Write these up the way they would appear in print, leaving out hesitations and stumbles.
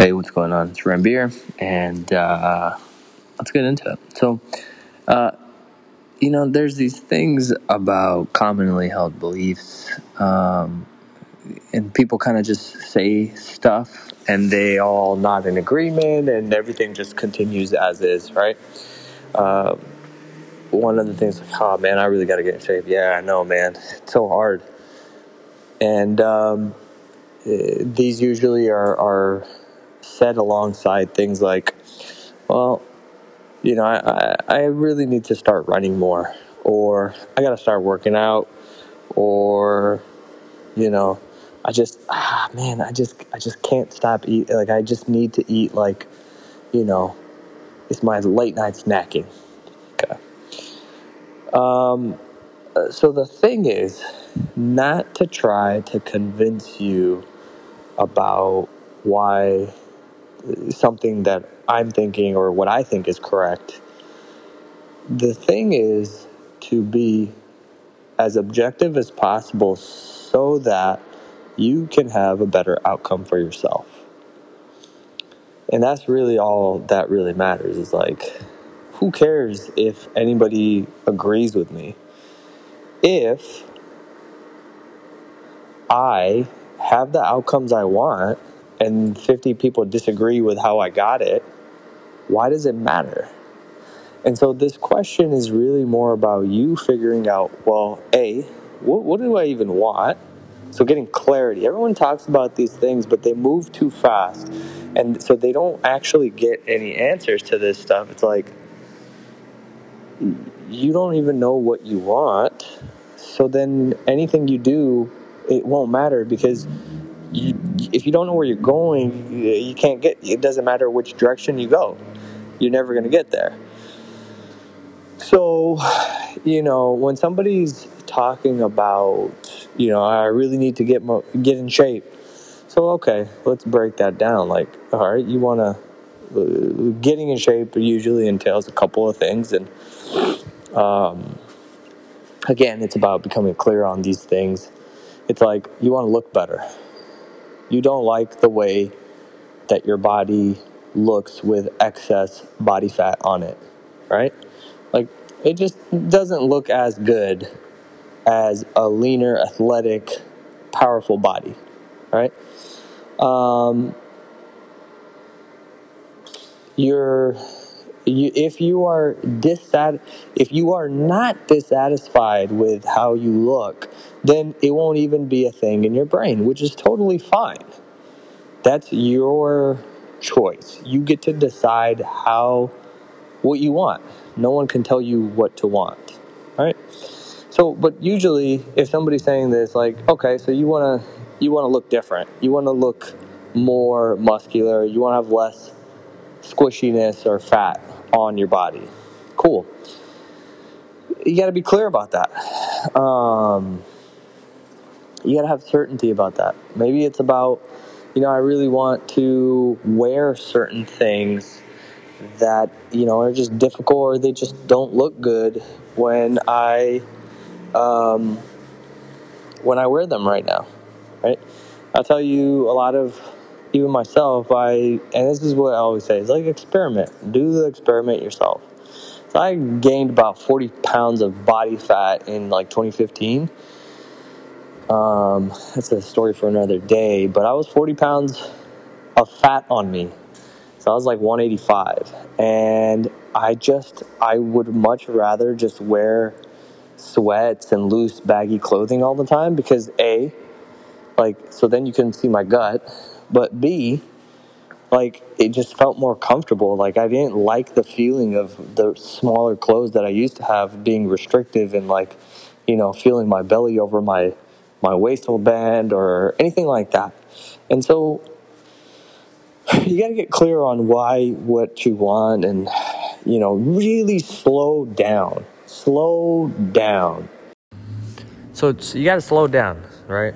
Hey, what's going on? It's Rambir, and let's get into it. So, there's these things about commonly held beliefs, and people kind of just say stuff, and they all not in agreement, and everything just continues as is, right? Uh, One of the things, like, oh man, I really got to get in shape. Yeah, I know, man. It's so hard. And these usually are said alongside things like, well, I really need to start running more, or I got to start working out, or, I just can't stop eating. Like, I just need to eat, like, you know, it's my late night snacking. Okay. So the thing is not to try to convince you about why something that I'm thinking or what I think is correct. The thing is to be as objective as possible so that you can have a better outcome for yourself. And that's really all that really matters, is like, who cares if anybody agrees with me? If I have the outcomes I want and 50 people disagree with how I got it, why does it matter? And so this question is really more about you figuring out, well, A, what do I even want? So getting clarity. Everyone talks about these things, but they move too fast. And so they don't actually get any answers to this stuff. It's like, you don't even know what you want. So then anything you do, it won't matter, because if you don't know where you're going, you can't get, it doesn't matter which direction you go. You're never going to get there. So, when somebody's talking about, I really need to get in shape. So, okay, let's break that down. Like, all right, you want to, getting in shape usually entails a couple of things. And, again, it's about becoming clear on these things. It's like, you want to look better. You don't like the way that your body looks with excess body fat on it, right? Like, it just doesn't look as good as a leaner, athletic, powerful body, right? If you are not dissatisfied with how you look, then it won't even be a thing in your brain, which is totally fine. That's your choice. You get to decide what you want. No one can tell you what to want, right? So, but usually, if somebody's saying this, like, okay, so you wanna look different. You wanna look more muscular. You wanna have less squishiness or fat on your body. Cool. You got to be clear about that. You got to have certainty about that. Maybe it's about, I really want to wear certain things that, are just difficult, or they just don't look good when I wear them right now, right? I'll tell you, a lot of, even myself, and this is what I always say, it's like, experiment. Do the experiment yourself. So I gained about 40 pounds of body fat in like 2015. That's a story for another day, but I was 40 pounds of fat on me. So I was like 185, and I would much rather just wear sweats and loose baggy clothing all the time, because A, like, so then you can see my gut, but B, like, it just felt more comfortable. Like, I didn't like the feeling of the smaller clothes that I used to have being restrictive, and like, feeling my belly over my waistband or anything like that. And so you got to get clear on what you want, and, really slow down. So you got to slow down, right?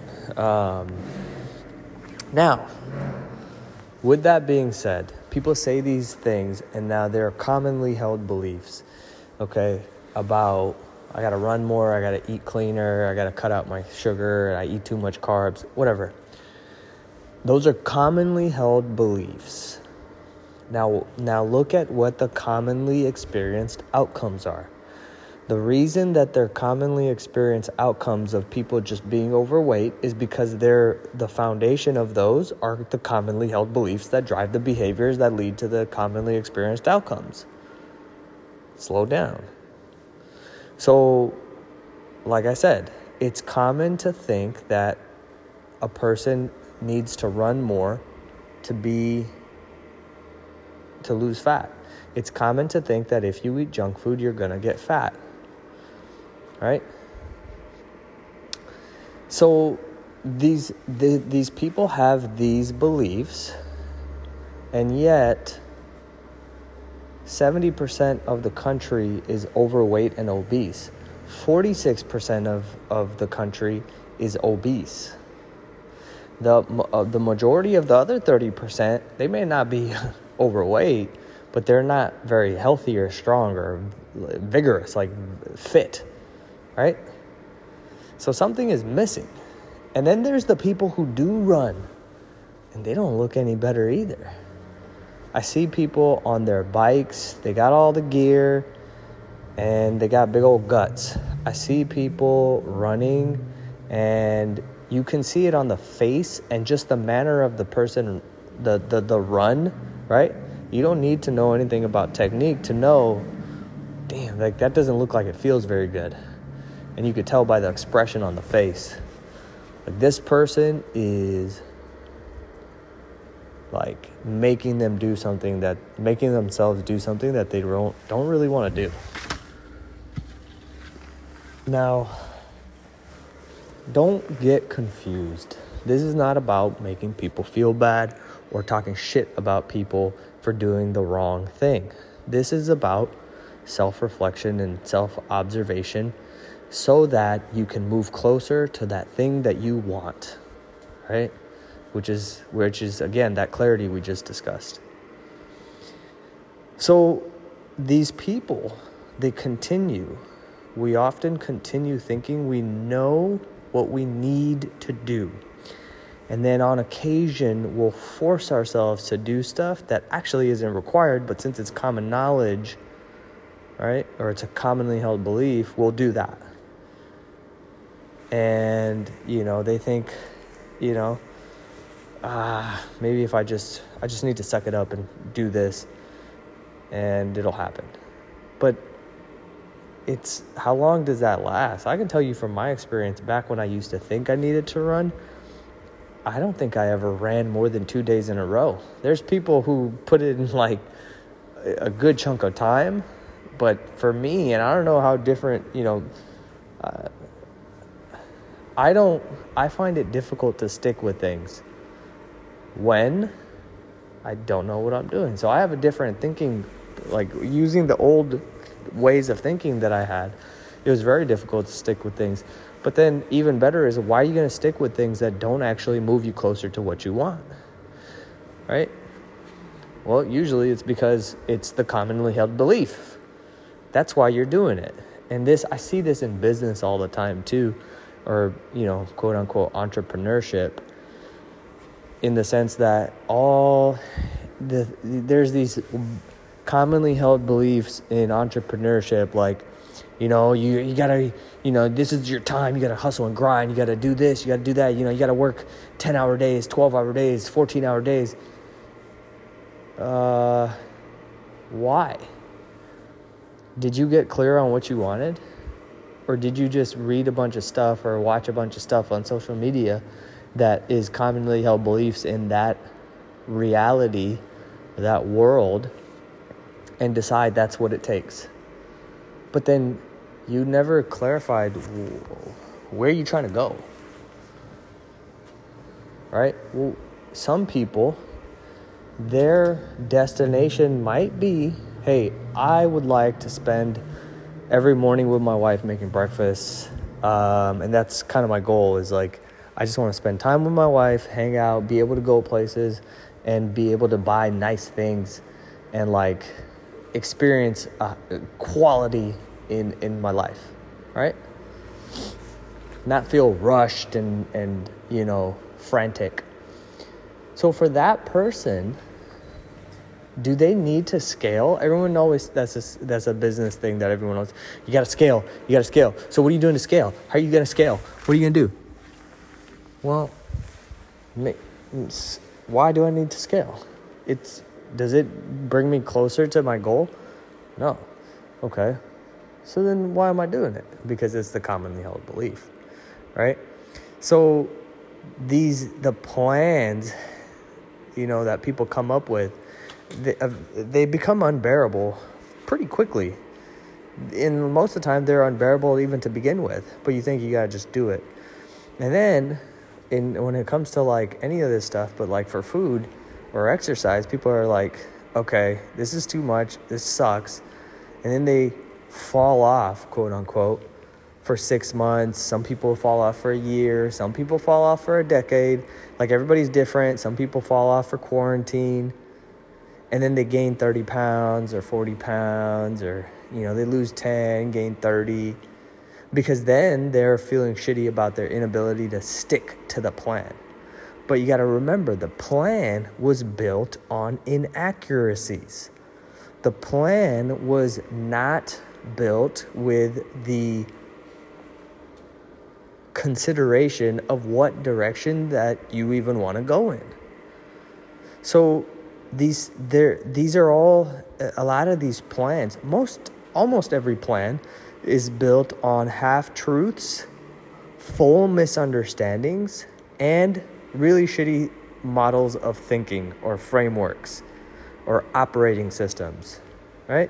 Now, with that being said, people say these things, and now they're commonly held beliefs, okay, about, I got to run more, I got to eat cleaner, I got to cut out my sugar, I eat too much carbs, whatever. Those are commonly held beliefs. Now look at what the commonly experienced outcomes are. The reason that they're commonly experienced outcomes of people just being overweight is because the foundation of those are the commonly held beliefs that drive the behaviors that lead to the commonly experienced outcomes. Slow down. So, like I said, it's common to think that a person needs to run more to lose fat. It's common to think that if you eat junk food, you're going to get fat. Right? So these people have these beliefs, and yet 70% of the country is overweight and obese. 46% of the country is obese. The majority of the other 30%, they may not be overweight, but they're not very healthy or strong or vigorous, like fit. Right? So something is missing. And then there's the people who do run, and they don't look any better either. I see people on their bikes, they got all the gear, and they got big old guts. I see people running, and you can see it on the face and just the manner of the person, the run, right? You don't need to know anything about technique to know, damn, like that doesn't look like it feels very good. And you could tell by the expression on the face. Like this person is like making themselves do something that they don't really want to do. Now, don't get confused. This is not about making people feel bad or talking shit about people for doing the wrong thing. This is about self-reflection and self-observation, so that you can move closer to that thing that you want, right? Which is again, that clarity we just discussed. So these people, we often continue thinking we know what we need to do. And then on occasion, we'll force ourselves to do stuff that actually isn't required, but since it's common knowledge, right, or it's a commonly held belief, we'll do that. And, they think, maybe if I just need to suck it up and do this and it'll happen. But how long does that last? I can tell you from my experience back when I used to think I needed to run, I don't think I ever ran more than 2 days in a row. There's people who put it in like a good chunk of time, but for me, and I don't know how different, I find it difficult to stick with things when I don't know what I'm doing. So I have a different thinking, like using the old ways of thinking that I had. It was very difficult to stick with things. But then even better is, why are you going to stick with things that don't actually move you closer to what you want? Right? Well, usually it's because it's the commonly held belief. That's why you're doing it. And I see this in business all the time too. Or, quote unquote entrepreneurship, in the sense that there's these commonly held beliefs in entrepreneurship, like, you gotta, this is your time, you gotta hustle and grind, you gotta do this, you gotta do that, you gotta work 10-hour days, 12-hour days, 14-hour days. Why? Did you get clear on what you wanted? Or did you just read a bunch of stuff or watch a bunch of stuff on social media that is commonly held beliefs in that reality, that world, and decide that's what it takes? But then you never clarified where you're trying to go. Right? Well, some people, their destination might be, hey, I would like to spend every morning with my wife making breakfast, and that's kind of my goal, is like, I just want to spend time with my wife, hang out, be able to go places, and be able to buy nice things and like experience quality in my life, right? Not feel rushed and frantic. So for that person, do they need to scale? Everyone always, that's a business thing that everyone knows. You got to scale. So what are you doing to scale? How are you going to scale? What are you going to do? Well, why do I need to scale? Does it bring me closer to my goal? No. Okay. So then why am I doing it? Because it's the commonly held belief, right? So the plans, that people come up with, they become unbearable pretty quickly. And most of the time, they're unbearable even to begin with. But you think you got to just do it. And then when it comes to like any of this stuff, but like for food or exercise, people are like, okay, this is too much. This sucks. And then they fall off, quote unquote, for 6 months. Some people fall off for a year. Some people fall off for a decade. Like everybody's different. Some people fall off for quarantine. And then they gain 30 pounds or 40 pounds or, they lose 10, gain 30. Because then they're feeling shitty about their inability to stick to the plan. But you got to remember, the plan was built on inaccuracies. The plan was not built with the consideration of what direction that you even want to go in. So these are all, a lot of these plans, almost every plan is built on half-truths, full misunderstandings, and really shitty models of thinking or frameworks or operating systems, right?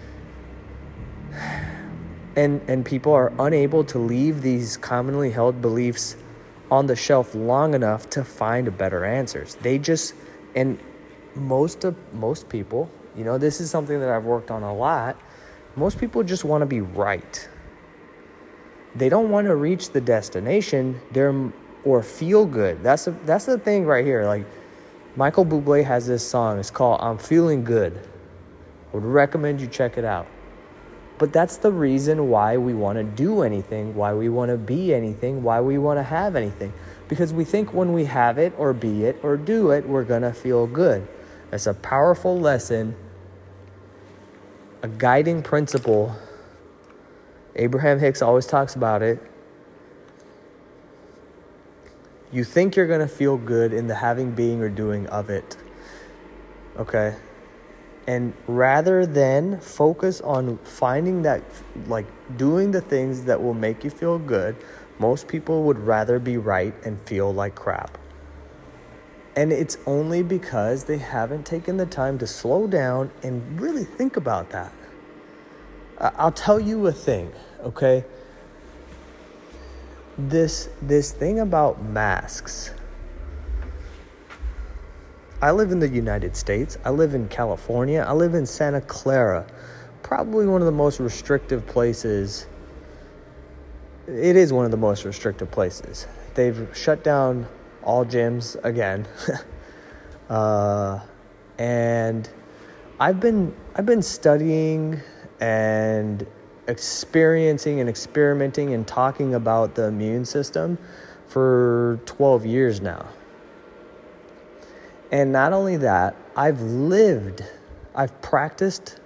And people are unable to leave these commonly held beliefs on the shelf long enough to find better answers. And most people, this is something that I've worked on a lot. Most people just want to be right. They don't want to reach the destination or feel good. That's the thing right here. Like Michael Bublé has this song. It's called "I'm Feeling Good." I would recommend you check it out. But that's the reason why we want to do anything, why we want to be anything, why we want to have anything. Because we think when we have it or be it or do it, we're going to feel good. It's a powerful lesson, a guiding principle. Abraham Hicks always talks about it. You think you're going to feel good in the having, being, or doing of it. Okay? And rather than focus on finding that, like doing the things that will make you feel good, most people would rather be right and feel like crap. And it's only because they haven't taken the time to slow down and really think about that. I'll tell you a thing, okay? This thing about masks. I live in the United States. I live in California. I live in Santa Clara. Probably one of the most restrictive places. It is one of the most restrictive places. They've shut down all gyms again. And I've been studying and experiencing and experimenting and talking about the immune system for 12 years now. And not only that, I've practiced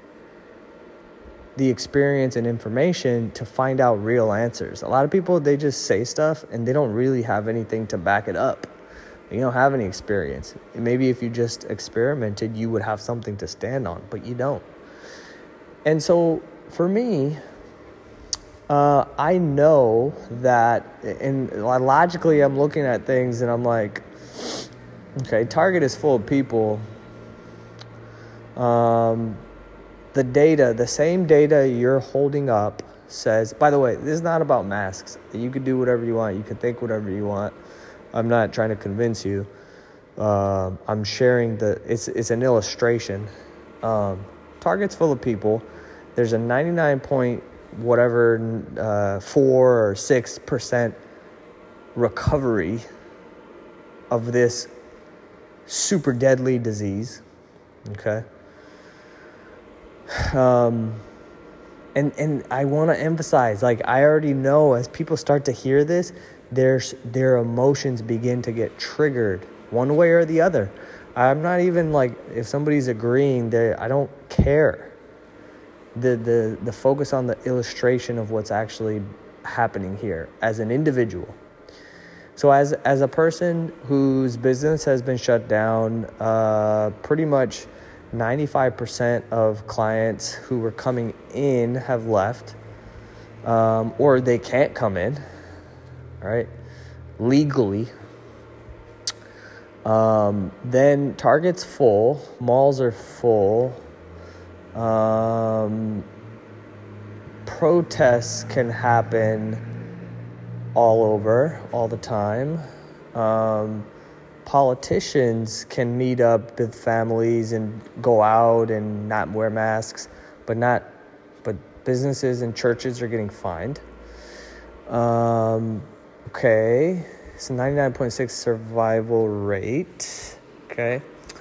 the experience and information to find out real answers. A lot of people, they just say stuff and they don't really have anything to back it up. You don't have any experience. Maybe if you just experimented, you would have something to stand on, but you don't. And so for me, I know that, and logically I'm looking at things and I'm like, okay, Target is full of people. The same data you're holding up says, by the way, this is not about masks. You can do whatever you want. You can think whatever you want. I'm not trying to convince you. I'm sharing it's an illustration. Target's full of people. There's a 99 point whatever 4 or 6% recovery of this super deadly disease. Okay. And I want to emphasize, like, I already know as people start to hear this, their emotions begin to get triggered one way or the other. I'm not even like, if somebody's agreeing, I don't care. The focus on the illustration of what's actually happening here as an individual. So as a person whose business has been shut down, pretty much 95% of clients who were coming in have left, or they can't come in, right? Legally. Then Target's full, malls are full. Protests can happen all over, all the time. Politicians can meet up with families and go out and not wear masks, but businesses and churches are getting fined. Okay, so 99.6 survival rate. Okay.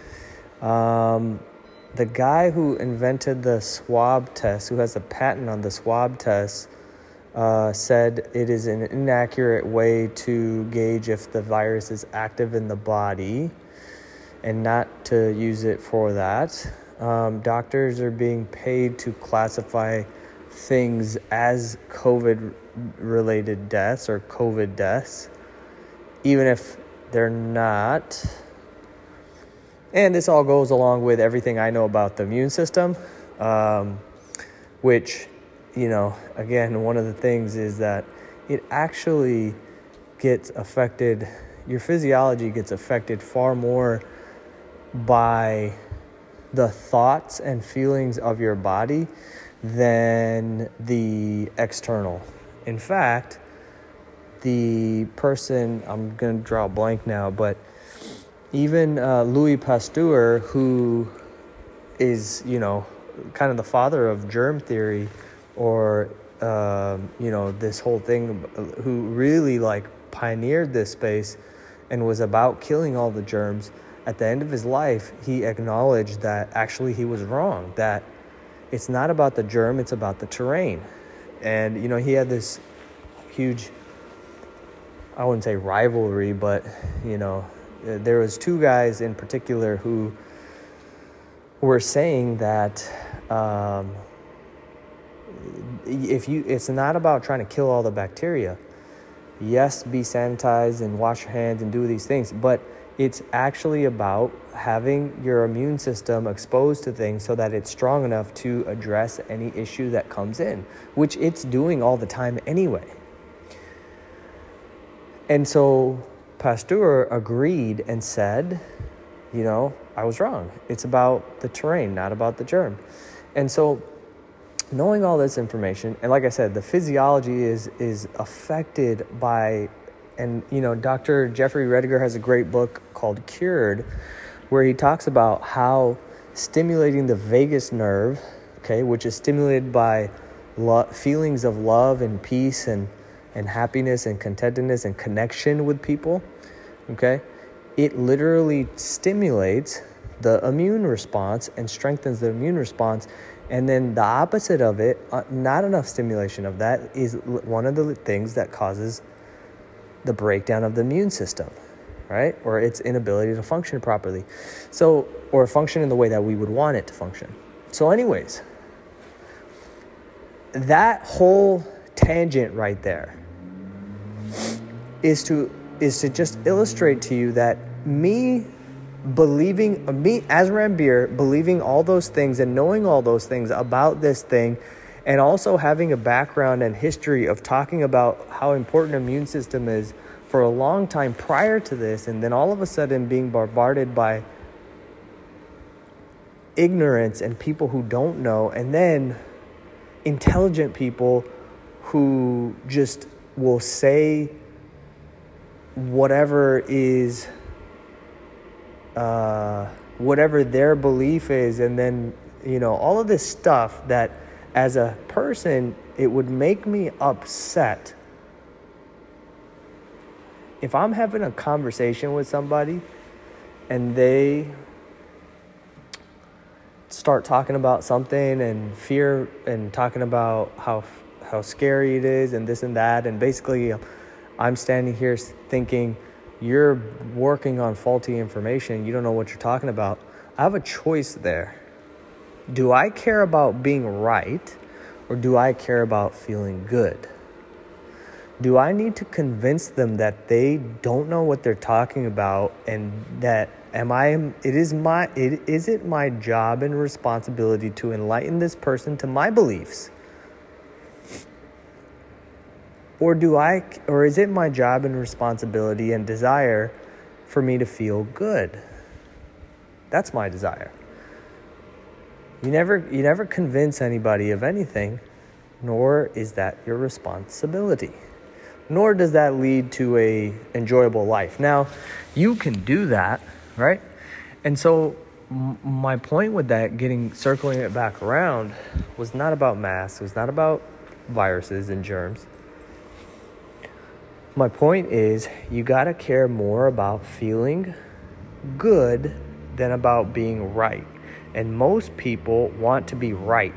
The guy who invented the swab test, who has a patent on the swab test, said it is an inaccurate way to gauge if the virus is active in the body and not to use it for that. Doctors are being paid to classify things as COVID-related deaths or COVID deaths, even if they're not. And this all goes along with everything I know about the immune system, which, again, one of the things is that it actually gets affected, your physiology gets affected far more by the thoughts and feelings of your body than the external. In fact, the person, I'm going to draw a blank now, but even Louis Pasteur, who is, kind of the father of germ theory, or, this whole thing, who really pioneered this space and was about killing all the germs, at the end of his life, he acknowledged that actually he was wrong, that it's not about the germ, it's about the terrain. And, he had this huge, I wouldn't say rivalry, but, there was two guys in particular who were saying that it's not about trying to kill all the bacteria. Yes, be sanitized and wash your hands and do these things, but it's actually about having your immune system exposed to things so that it's strong enough to address any issue that comes in, which it's doing all the time anyway. And so Pasteur agreed and said, I was wrong. It's about the terrain, not about the germ. And so knowing all this information, and like I said, the physiology is affected by, and Dr. Jeffrey Rediger has a great book called Cured, where he talks about how stimulating the vagus nerve, okay, which is stimulated by feelings of love and peace and happiness and contentedness and connection with people, okay, it literally stimulates the immune response and strengthens the immune response. And then the opposite of it, not enough stimulation of that, is one of the things that causes the breakdown of the immune system, right? Or its inability to function properly. So, or function in the way that we would want it to function. So anyways, that whole tangent right there is to just illustrate to you that me as Ranbir, believing all those things and knowing all those things about this thing, and also having a background and history of talking about how important immune system is for a long time prior to this, and then all of a sudden being bombarded by ignorance and people who don't know, and then intelligent people who just will say whatever is whatever their belief is, and then all of this stuff that as a person it would make me upset if I'm having a conversation with somebody and they start talking about something and fear and talking about how scary it is and this and that, and basically I'm standing here thinking, you're working on faulty information, you don't know what you're talking about, I have a choice there. Do I care about being right, or do I care about feeling good? Do I need to convince them that they don't know what they're talking about, and that is it my job and responsibility to enlighten this person to my beliefs? Or is it my job and responsibility and desire for me to feel good? That's my desire. You never convince anybody of anything, nor is that your responsibility. Nor does that lead to a enjoyable life. Now, you can do that, right? And so my point with that, circling it back around, was not about masks. It was not about viruses and germs. My point is, you got to care more about feeling good than about being right. And most people want to be right.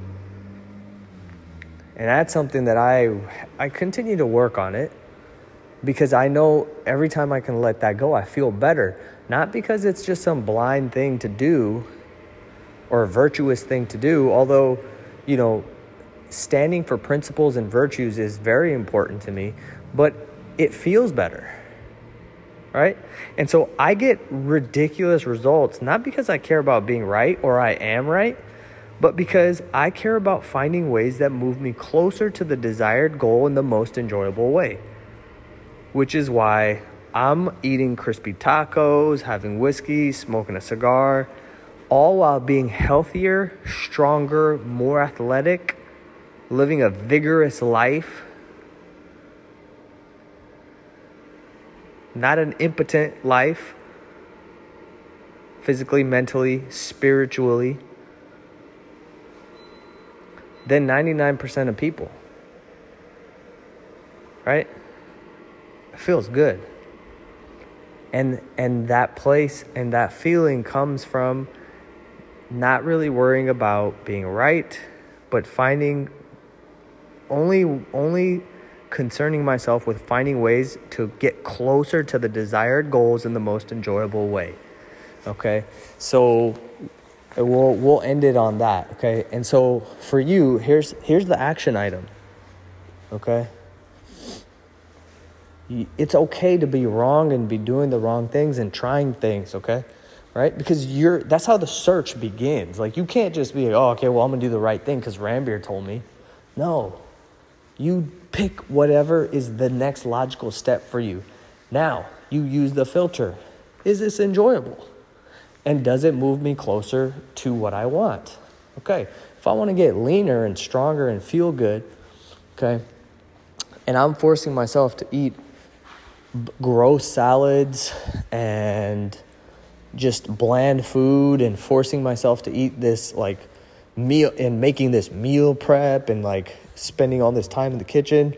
And that's something that I continue to work on it, because I know every time I can let that go, I feel better. Not because it's just some blind thing to do or a virtuous thing to do, although, standing for principles and virtues is very important to me, but it feels better, right? And so I get ridiculous results, not because I care about being right or I am right, but because I care about finding ways that move me closer to the desired goal in the most enjoyable way. Which is why I'm eating crispy tacos, having whiskey, smoking a cigar, all while being healthier, stronger, more athletic, living a vigorous life. Not an impotent life, physically, mentally, spiritually, than 99% of people, right? It feels good. And that place and that feeling comes from not really worrying about being right, but finding only concerning myself with finding ways to get closer to the desired goals in the most enjoyable way. Okay? So we'll end it on that, okay? And so for you, here's the action item. Okay? It's okay to be wrong and be doing the wrong things and trying things, okay? Right? Because that's how the search begins. Like, you can't just be like, oh, okay, well, I'm going to do the right thing because Ranbir told me. No. You pick whatever is the next logical step for you. Now, you use the filter. Is this enjoyable? And does it move me closer to what I want? Okay. If I want to get leaner and stronger and feel good, okay, and I'm forcing myself to eat gross salads and just bland food and forcing myself to eat this like meal and making this meal prep and like spending all this time in the kitchen.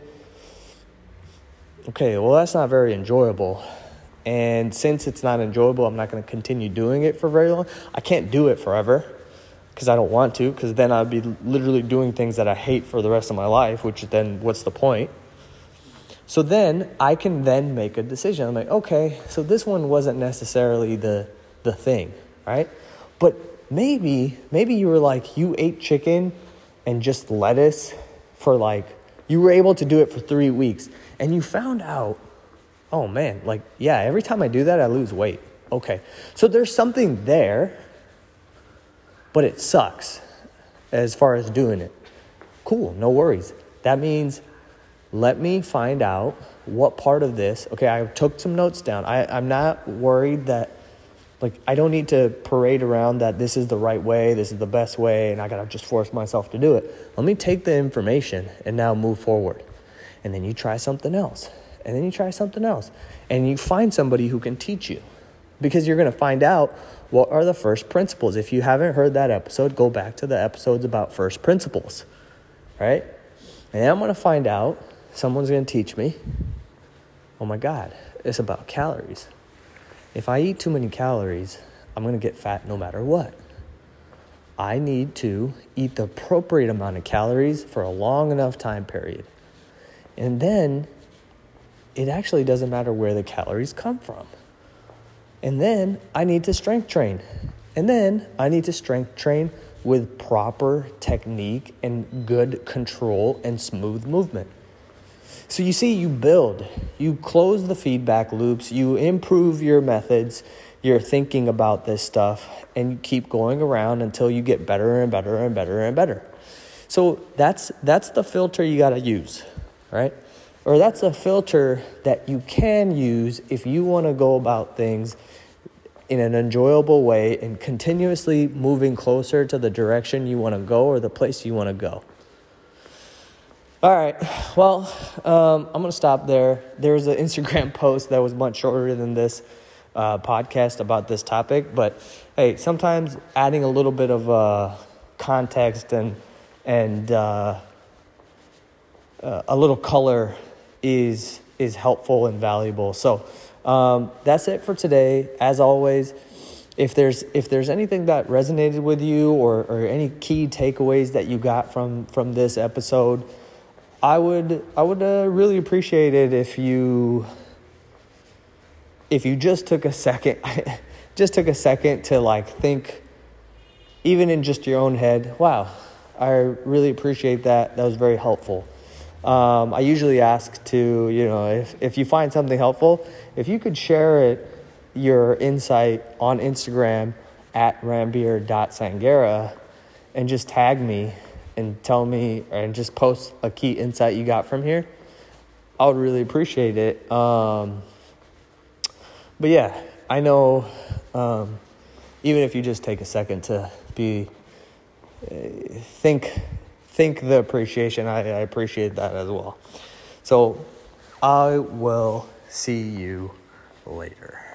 Okay, well, that's not very enjoyable. And since it's not enjoyable, I'm not going to continue doing it for very long. I can't do it forever because I don't want to, because then I'd be literally doing things that I hate for the rest of my life, which then what's the point? So then I can then make a decision. I'm like, okay, so this one wasn't necessarily the thing, right? But maybe you were like, you ate chicken and just lettuce for like, you were able to do it for 3 weeks and you found out, oh man, like, yeah, every time I do that, I lose weight. Okay. So there's something there, but it sucks as far as doing it. Cool. No worries. That means let me find out what part of this. Okay. I took some notes down. I'm not worried that, like, I don't need to parade around that this is the right way, this is the best way, and I got to just force myself to do it. Let me take the information and now move forward. And then you try something else. And then you try something else. And you find somebody who can teach you. Because you're going to find out what are the first principles. If you haven't heard that episode, go back to the episodes about first principles. Right? And then I'm going to find out, someone's going to teach me, oh my God, it's about calories. If I eat too many calories, I'm going to get fat no matter what. I need to eat the appropriate amount of calories for a long enough time period. And then it actually doesn't matter where the calories come from. And then I need to strength train. And then I need to strength train with proper technique and good control and smooth movement. So you see, you build, you close the feedback loops, you improve your methods, you're thinking about this stuff, and you keep going around until you get better and better and better and better. So that's the filter you got to use, right? Or that's a filter that you can use if you want to go about things in an enjoyable way and continuously moving closer to the direction you want to go or the place you want to go. All right, well, I'm going to stop there. There was an Instagram post that was much shorter than this podcast about this topic, but hey, sometimes adding a little bit of context and a little color is helpful and valuable. So that's it for today. As always, if there's anything that resonated with you or any key takeaways that you got from this episode, I would really appreciate it if you just took a second to like think, even in just your own head, wow, I really appreciate that. That was very helpful. I usually ask to, if you find something helpful, if you could share your insight on Instagram at rambier.sangera and just tag me and tell me, and just post a key insight you got from here, I would really appreciate it. But yeah, I know, even if you just take a second to think the appreciation, I appreciate that as well. So I will see you later.